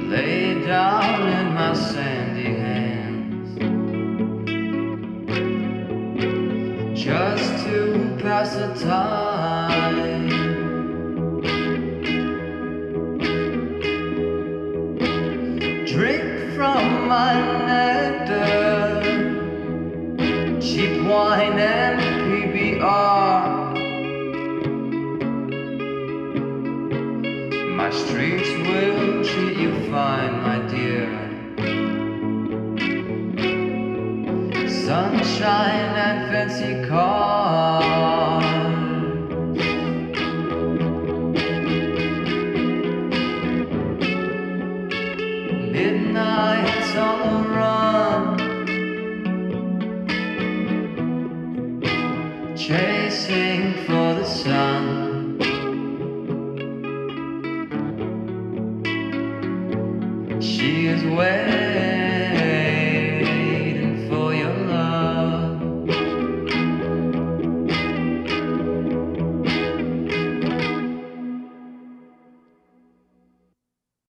lay down in my sandy hands, just to pass the time. Drink from my nectar, cheap wine and PBR. My streets will treat you fine, my dear. Sunshine and fancy cars, midnights on the run, chasing for the sun. She is waiting.